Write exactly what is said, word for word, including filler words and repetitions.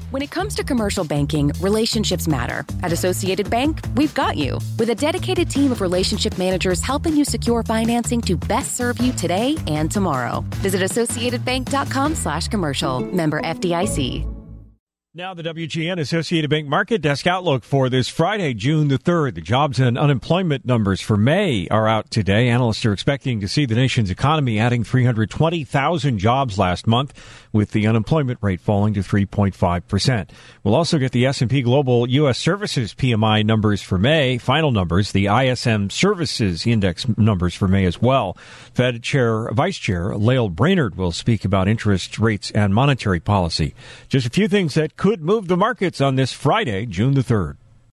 When it comes to commercial banking, relationships matter. At Associated Bank, we've got you. With a dedicated team of relationship managers helping you secure financing to best serve you today and tomorrow. Visit associatedbank.com slash commercial. Member F D I C. Now the W G N Associated Bank Market Desk Outlook for this Friday, June the third. The jobs and unemployment numbers for May are out today. Analysts are expecting to see the nation's economy adding three hundred twenty thousand jobs last month, with the unemployment rate falling to three point five percent. We'll also get the S and P Global U S Services P M I numbers for May, final numbers, the I S M Services Index numbers for May as well. Fed Chair, Vice Chair Lael Brainard will speak about interest rates and monetary policy. Just a few things that could move the markets on this Friday, June the third.